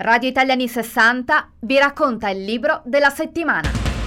Radio Italia anni 60 vi racconta il libro della settimana.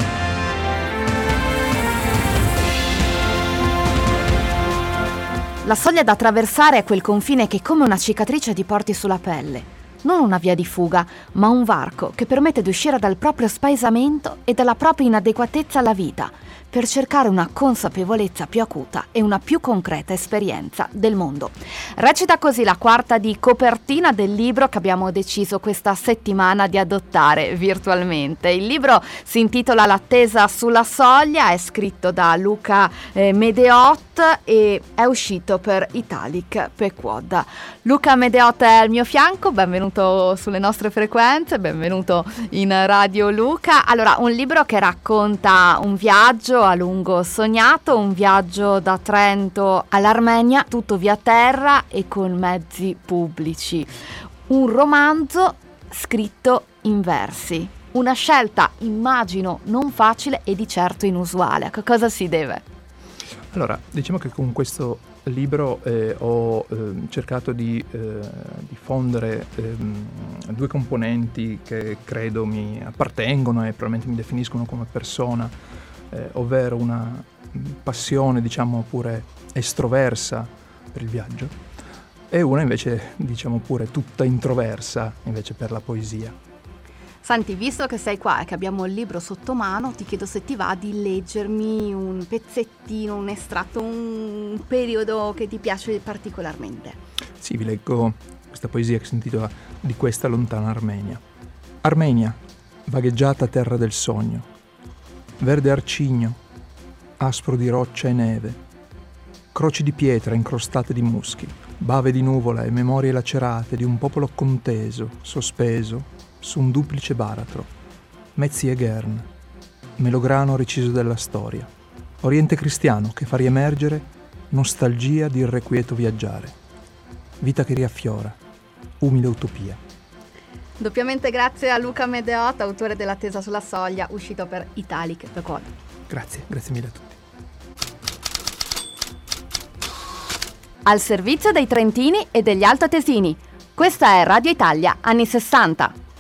La soglia da attraversare è quel confine che come una cicatrice ti porti sulla pelle. Non una via di fuga, ma un varco che permette di uscire dal proprio spaesamento e dalla propria inadeguatezza alla vita, per cercare una consapevolezza più acuta e una più concreta esperienza del mondo. Recita così la quarta di copertina del libro che abbiamo deciso questa settimana di adottare virtualmente. Il libro si intitola L'attesa sulla soglia, è scritto da Luca Medeot e è uscito per Italic Pequod. Luca Medeot è al mio fianco, benvenuto sulle nostre frequenze, benvenuto in Radio Luca. Allora, un libro che racconta un viaggio a lungo sognato, un viaggio da Trento all'Armenia, tutto via terra e con mezzi pubblici. Un romanzo scritto in versi. Una scelta, immagino, non facile e di certo inusuale. A cosa si deve? Allora, diciamo che con questo libro ho cercato di fondere due componenti che credo mi appartengono e probabilmente mi definiscono come persona, ovvero una passione, diciamo pure estroversa per il viaggio e una invece, diciamo pure tutta introversa invece per la poesia. Senti, visto che sei qua e che abbiamo il libro sotto mano, ti chiedo se ti va di leggermi un pezzettino, un estratto, un periodo che ti piace particolarmente. Sì, vi leggo questa poesia che si intitola Di questa lontana Armenia. Armenia, vagheggiata terra del sogno, verde arcigno, aspro di roccia e neve, croci di pietra incrostate di muschi, bave di nuvola e memorie lacerate di un popolo conteso, sospeso, su un duplice baratro, Metzi e Gern, melograno reciso della storia, Oriente cristiano che fa riemergere nostalgia di irrequieto viaggiare, vita che riaffiora, umile utopia. Doppiamente grazie a Luca Medeot, autore dell'Attesa sulla soglia, uscito per Italic Pequod. Grazie mille a tutti. Al servizio dei trentini e degli altoatesini. Questa è Radio Italia anni 60.